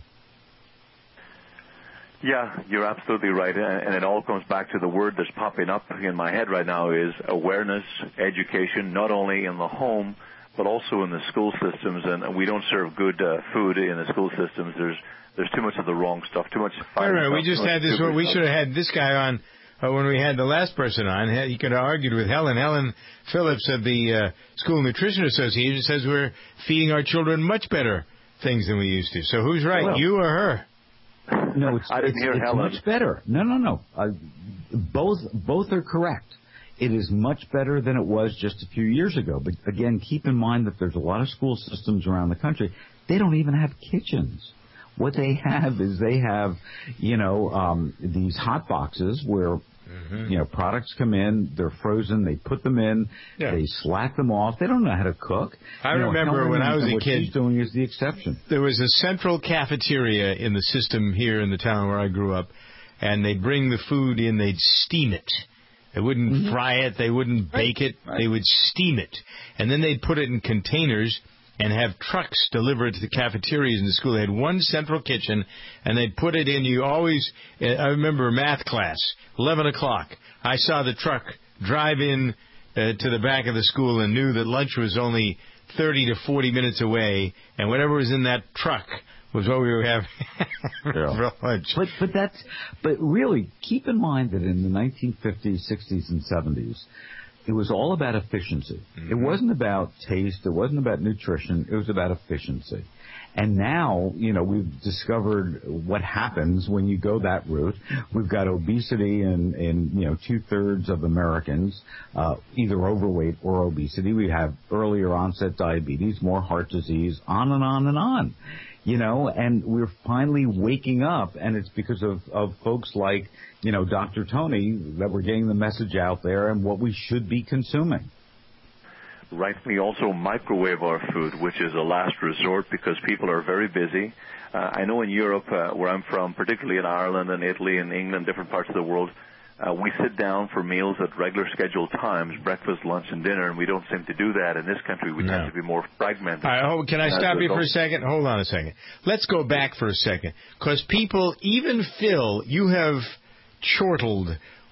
Yeah, you're absolutely right, and it all comes back to the word that's popping up in my head right now is awareness, education, not only in the home, but also in the school systems, and we don't serve good uh, food in the school systems. There's there's too much of the wrong stuff, too much Right, fire right. We stuff, just too much had this. sugar We stuff. should have had this guy on uh, when we had the last person on. He could have argued with Helen. Helen Phillips of the uh, School Nutrition Association says we're feeding our children much better things than we used to. So who's right, Well, you or her? No, it's, I didn't it's, hear it's Helen. much better. No, no, no. Uh, both both are correct. It is much better than it was just a few years ago. But again, keep in mind that there's a lot of school systems around the country. They don't even have kitchens. What they have is they have, you know, um, these hot boxes where, mm-hmm. you know, products come in, they're frozen, they put them in, Yeah. they slack them off. They don't know how to cook. I You know, remember Helen when I and was a what kid- she's doing is the exception. There was a central cafeteria in the system here in the town where I grew up, and they'd bring the food in, they'd steam it. They wouldn't mm-hmm. fry it, they wouldn't bake it, right. They would steam it. And then they'd put it in containers and have trucks deliver it to the cafeterias in the school. They had one central kitchen, and they'd put it in. You always, I remember math class, eleven o'clock. I saw the truck drive in uh, to the back of the school and knew that lunch was only thirty to forty minutes away, and whatever was in that truck was what we were having for lunch. But, but that's, but really, keep in mind that in the nineteen fifties, sixties, and seventies, it was all about efficiency. Mm-hmm. It wasn't about taste. It wasn't about nutrition. It was about efficiency. And now, you know, we've discovered what happens when you go that route. We've got obesity in, in you know, two-thirds of Americans, uh, either overweight or obesity. We have earlier onset diabetes, more heart disease, on and on and on. You know, and we're finally waking up, and it's because of, of folks like, you know, Doctor Tony that we're getting the message out there and what we should be consuming. Right. We also microwave our food, which is a last resort because people are very busy. Uh, I know in Europe, uh, where I'm from, particularly in Ireland and Italy and England, different parts of the world, uh, we sit down for meals at regular scheduled times, breakfast, lunch, and dinner, and we don't seem to do that. In this country, we no. tend to be more fragmented. All right, oh, can I stop you for a second? Hold on a second. Let's go back for a second. Because people, even Phil, you have chortled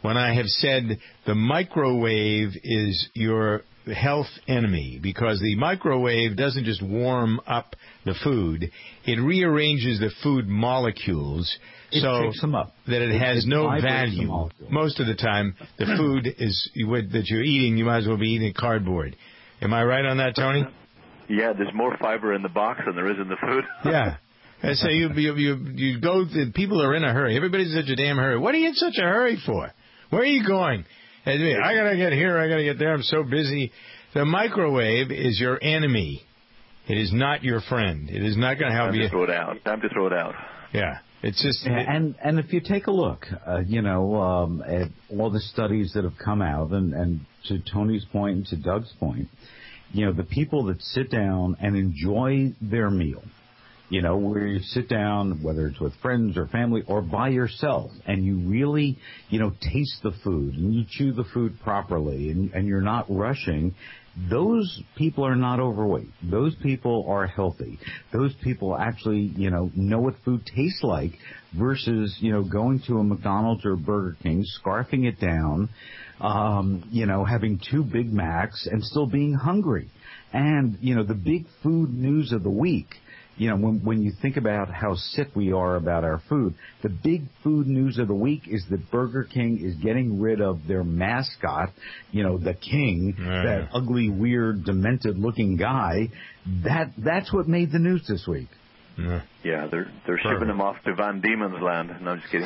when I have said the microwave is your health enemy, because the microwave doesn't just warm up the food, it rearranges the food molecules It so picks them up. that it, It- has it no vibrates the value. molecules. Most of the time, the food is that you're eating, you might as well be eating cardboard. Am I right on that, Tony? Yeah, there's more fiber in the box than there is in the food. Yeah. And so you, you you you go. The people are in a hurry. Everybody's in such a damn hurry. What are you in such a hurry for? Where are you going? And me, I gotta get here. I gotta get there. I'm so busy. The microwave is your enemy. It is not your friend. It is not going to help Time you. to throw it out. Time to throw it out. Yeah, it's just. Yeah, and and if you take a look, uh, you know, um, at all the studies that have come out, and, and to Tony's point and to Doug's point, you know, the people that sit down and enjoy their meal, you know, where you sit down, whether it's with friends or family or by yourself, and you really, you know, taste the food and you chew the food properly and, and you're not rushing, those people are not overweight. Those people are healthy. Those people actually, you know, know what food tastes like versus, you know, going to a McDonald's or Burger King, scarfing it down, um, you know, having two Big Macs and still being hungry. And, you know, the big food news of the week, you know, when when you think about how sick we are about our food, the big food news of the week is that Burger King is getting rid of their mascot, you know, the King, Yeah. that ugly, weird, demented-looking guy. That that's what made the news this week. Yeah, yeah they're they're shipping them off to Van Diemen's Land. No, I'm just kidding.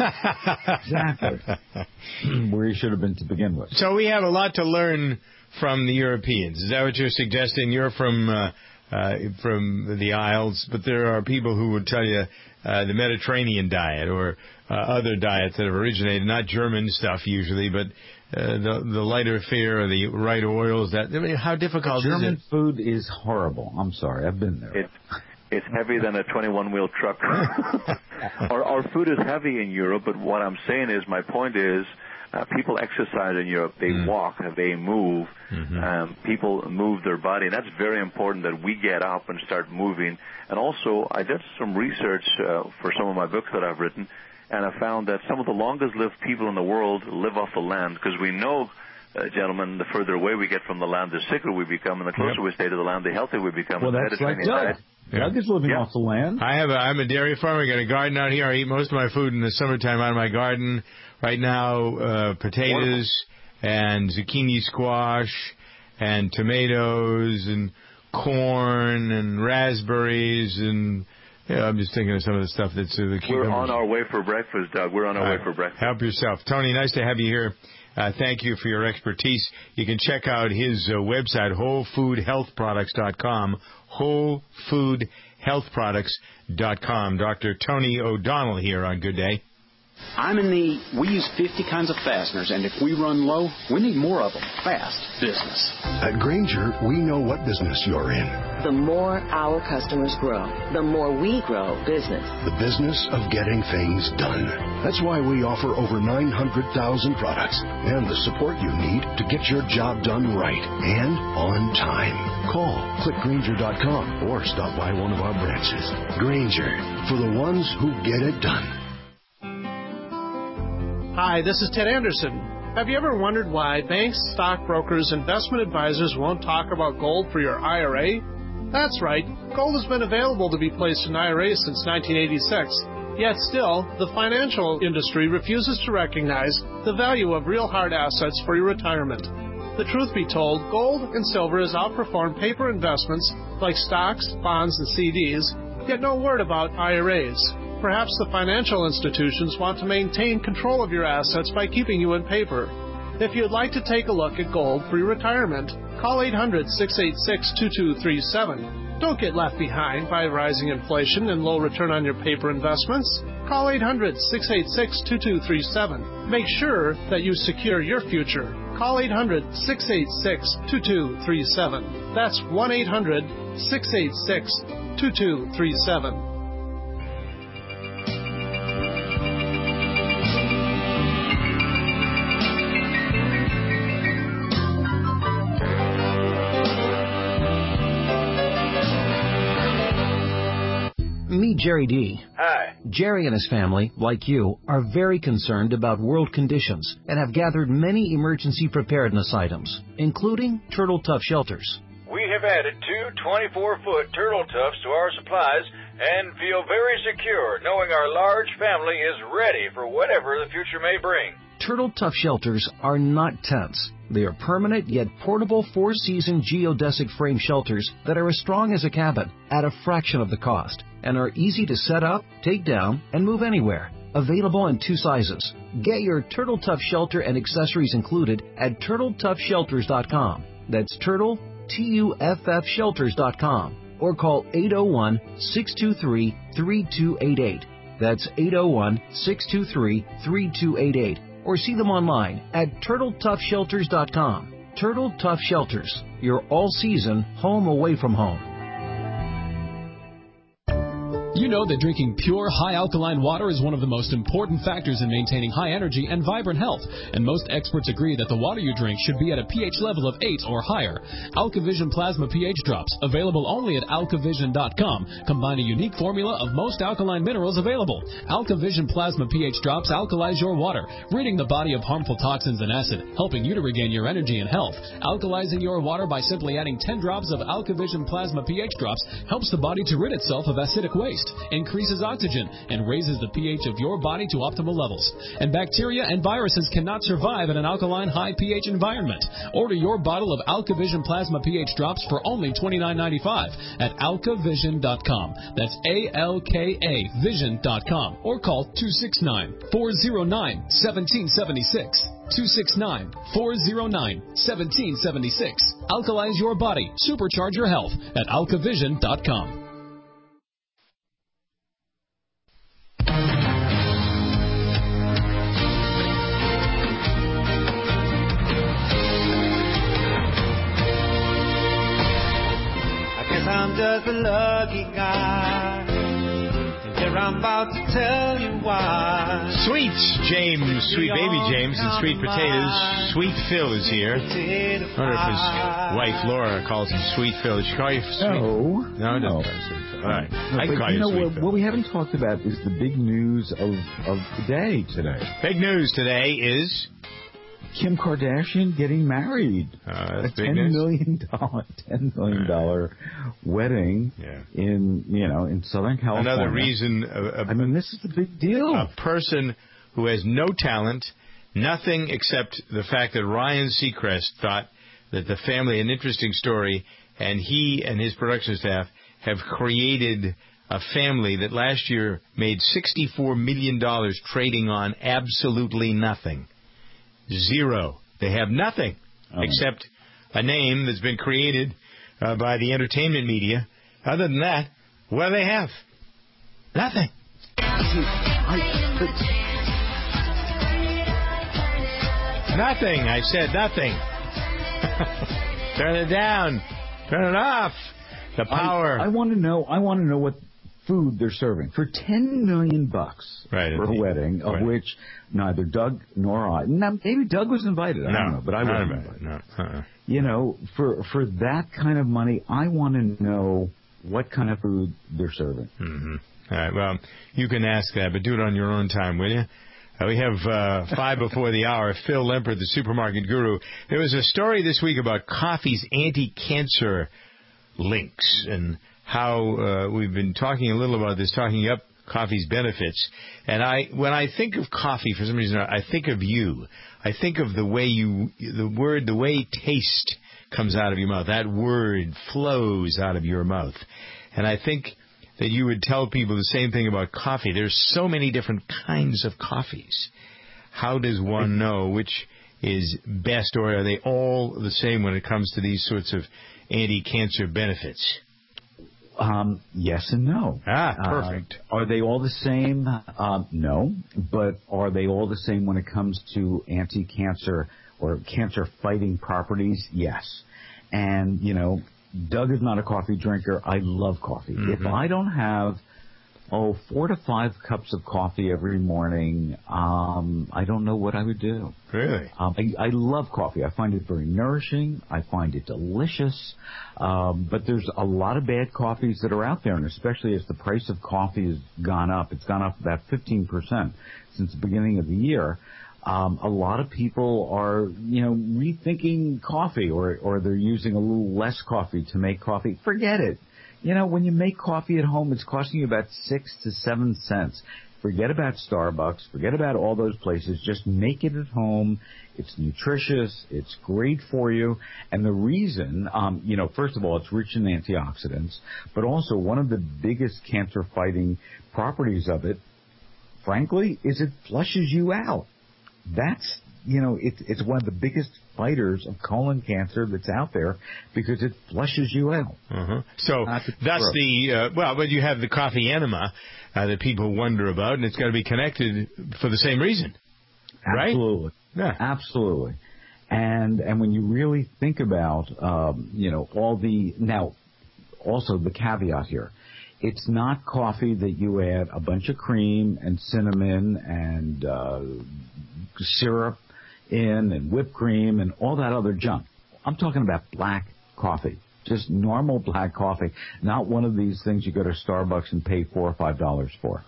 Exactly. Where he should have been to begin with. So we have a lot to learn from the Europeans. Is that what you're suggesting? You're from uh, uh, from the Isles, but there are people who would tell you uh, the Mediterranean diet or uh, other diets that have originated, not German stuff usually, but uh, the the lighter fare or the right oils. That I mean, how difficult German is it? food is horrible. I'm sorry, I've been there. It's it's heavier than a twenty-one wheel truck. our our food is heavy in Europe, but what I'm saying is, my point is, uh, people exercise in Europe. They Mm. walk, they move. Mm-hmm. Um, people move their body, and that's very important that we get up and start moving. And also, I did some research uh, for some of my books that I've written, and I found that some of the longest-lived people in the world live off the land, because we know, uh, gentlemen, the further away we get from the land, the sicker we become, and the closer Yep. we stay to the land, the healthier we become. Well, And that's like Mediterranean Doug. diet- Doug is living Yeah. off the land. I have a, I'm a dairy farmer. I got a garden out here. I eat most of my food in the summertime out of my garden. Right now, uh, potatoes and zucchini squash and tomatoes and corn and raspberries and yeah, I'm just thinking of some of the stuff that's uh, the cucumbers. We're on our way for breakfast, Doug. We're on our All way right. for breakfast. Help yourself. Tony, nice to have you here. Uh, thank you for your expertise. You can check out his uh, website, whole food health products dot com, whole food health products dot com. Doctor Tony O'Donnell here on Good Day. I'm in the, we use fifty kinds of fasteners, and if we run low, we need more of them. Fast business. At Granger, we know what business you're in. The more our customers grow, the more we grow business. The business of getting things done. That's why we offer over nine hundred thousand products and the support you need to get your job done right and on time. Call click granger dot com or stop by one of our branches. Granger, for the ones who get it done. Hi, this is Ted Anderson. Have you ever wondered why banks, stockbrokers, investment advisors won't talk about gold for your I R A? That's right. Gold has been available to be placed in I R As since nineteen eighty-six. Yet still, the financial industry refuses to recognize the value of real hard assets for your retirement. The truth be told, gold and silver has outperformed paper investments like stocks, bonds, and C Ds, yet no word about I R As. Perhaps the financial institutions want to maintain control of your assets by keeping you in paper. If you'd like to take a look at gold for your retirement, call eight hundred, six eight six, two two three seven. Don't get left behind by rising inflation and low return on your paper investments. Call eight hundred, six eight six, two two three seven. Make sure that you secure your future. Call eight hundred, six eight six, two two three seven. That's one eight hundred, six eight six, two two three seven. Meet Jerry D. Hi. Jerry and his family, like you, are very concerned about world conditions and have gathered many emergency preparedness items, including Turtle Tough shelters. We have added two twenty-four foot Turtle Toughs to our supplies and feel very secure knowing our large family is ready for whatever the future may bring. Turtle Tough shelters are not tents. They are permanent yet portable four-season geodesic frame shelters that are as strong as a cabin at a fraction of the cost and are easy to set up, take down, and move anywhere. Available in two sizes. Get your Turtle Tough shelter and accessories included at turtle tough shelters dot com. That's Turtle, T U F F shelters dot com. Or call eight oh one, six two three, three two eight eight. That's eight oh one, six two three, three two eight eight. Or see them online at turtle tough shelters dot com. Turtle Tough Shelters, your all-season home away from home. You know that drinking pure, high-alkaline water is one of the most important factors in maintaining high energy and vibrant health, and most experts agree that the water you drink should be at a pH level of eight or higher. AlkaVision Plasma pH Drops, available only at alkavision dot com, combine a unique formula of most alkaline minerals available. AlkaVision Plasma pH Drops alkalize your water, ridding the body of harmful toxins and acid, helping you to regain your energy and health. Alkalizing your water by simply adding ten drops of AlkaVision Plasma pH Drops helps the body to rid itself of acidic waste, increases oxygen, and raises the pH of your body to optimal levels. And bacteria and viruses cannot survive in an alkaline high pH environment. Order your bottle of AlkaVision Plasma pH Drops for only twenty-nine ninety-five at alkavision dot com. That's A L K A vision dot com. Or call two six nine, four oh nine, one seven seven six. two six nine, four oh nine, one seven seven six. Alkalize your body. Supercharge your health at alkavision dot com. I'm just a lucky guy. And here I'm about to tell you why. Sweet James, Sweet Baby James, and Sweet Potatoes. Sweet Phil is here. I wonder if his wife Laura calls him Sweet Phil. Did she call you Sweet? No. No, no. no. All right. No, I can call you you know, Sweet what, Phil. what we haven't talked about is the big news of, of the day today. Big news today is Kim Kardashian getting married. Uh, a ten million dollar, ten million dollar wedding yeah. in you know in Southern California. Another reason. Uh, I mean, this is a big deal. A person who has no talent, nothing except the fact that Ryan Seacrest thought that the family, an interesting story, and he and his production staff have created a family that last year made sixty-four million dollars trading on absolutely nothing. Zero. They have nothing oh. except a name that's been created uh, by the entertainment media. Other than that, what do they have? Nothing. Nothing. I said nothing. Turn it down. Turn it off. The power. I, I want to know. I want to know what food they're serving for ten million bucks right, for a wedding, of right. which neither Doug nor I. Now, maybe Doug was invited. I no, don't know, but I wasn't invited. No, uh-uh. You know, for for that kind of money, I want to know what kind of food they're serving. Mm-hmm. All right. Well, you can ask that, but do it on your own time, will you? Uh, we have uh, five before the hour. Phil Lempert, the supermarket guru. There was a story this week about coffee's anti-cancer links and how uh, we've been talking a little about this, talking up coffee's benefits. And I, when I think of coffee, for some reason, I think of you. I think of the way you, the word, the way taste comes out of your mouth. That word flows out of your mouth. And I think that you would tell people the same thing about coffee. There's so many different kinds of coffees. How does one know which is best, or are they all the same when it comes to these sorts of anti-cancer benefits? Um, yes and no. Ah, perfect. Uh, are they all the same? Um, no. But are they all the same when it comes to anti-cancer or cancer-fighting properties? Yes. And, you know, Doug is not a coffee drinker. I love coffee. Mm-hmm. If I don't have Oh, four to five cups of coffee every morning. Um, I don't know what I would do. Really? Um, I, I love coffee. I find it very nourishing. I find it delicious. Um, but there's a lot of bad coffees that are out there, and especially as the price of coffee has gone up. It's gone up about fifteen percent since the beginning of the year. Um, a lot of people are, you know, rethinking coffee, or, or they're using a little less coffee to make coffee. Forget it. You know, when you make coffee at home, it's costing you about six to seven cents. Forget about Starbucks. Forget about all those places. Just make it at home. It's nutritious. It's great for you. And the reason, um, you know, first of all, it's rich in antioxidants, but also one of the biggest cancer-fighting properties of it, frankly, is it flushes you out. That's, you know, it, it's one of the biggest fighters of colon cancer that's out there because it flushes you out. Uh-huh. So that's the, uh, well, but you have the coffee enema uh, that people wonder about, and it's got to be connected for the same reason, right? Absolutely. Yeah. Absolutely. And and when you really think about, um, you know, all the, now, also the caveat here, it's not coffee that you add a bunch of cream and cinnamon and uh, syrup in and whipped cream and all that other junk. I'm talking about black coffee, just normal black coffee, not one of these things you go to Starbucks and pay four or five dollars for.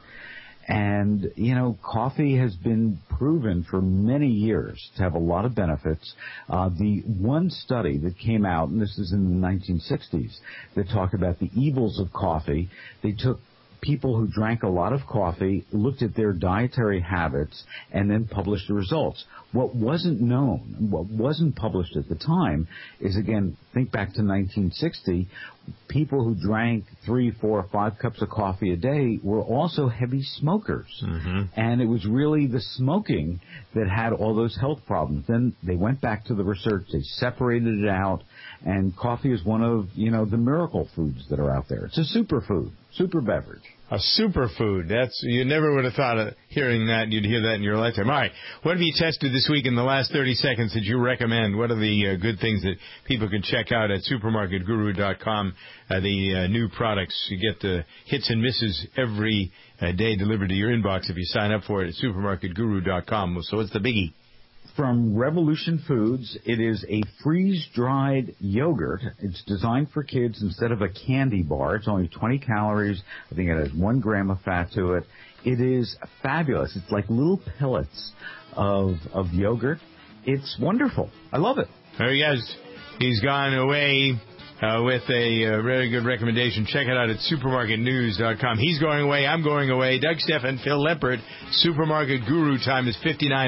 And, you know, coffee has been proven for many years to have a lot of benefits. Uh, the one study that came out, and this is in the nineteen sixties, that talked about the evils of coffee, they took people who drank a lot of coffee, looked at their dietary habits, and then published the results. What wasn't known, what wasn't published at the time, is, again, think back to nineteen sixty, people who drank three, four, five cups of coffee a day were also heavy smokers. Mm-hmm. And it was really the smoking that had all those health problems. Then they went back to the research, they separated it out, and coffee is one of, you know, the miracle foods that are out there. It's a superfood, super beverage. A superfood. That's, you never would have thought of hearing that. You'd hear that in your lifetime. All right. What have you tested this week in the last thirty seconds that you recommend? What are the uh, good things that people can check out at supermarket guru dot com? Uh, the uh, new products. You get the hits and misses every uh, day delivered to your inbox if you sign up for it at supermarket guru dot com. So what's the biggie? From Revolution Foods, it is a freeze-dried yogurt. It's designed for kids instead of a candy bar. It's only twenty calories. I think it has one gram of fat to it. It is fabulous. It's like little pellets of of yogurt. It's wonderful. I love it. There he is. He's gone away uh, with a uh, very good recommendation. Check it out at supermarket news dot com. He's going away. I'm going away. Doug Stephan, Phil Leppard. Supermarket Guru. Time is fifty-nine.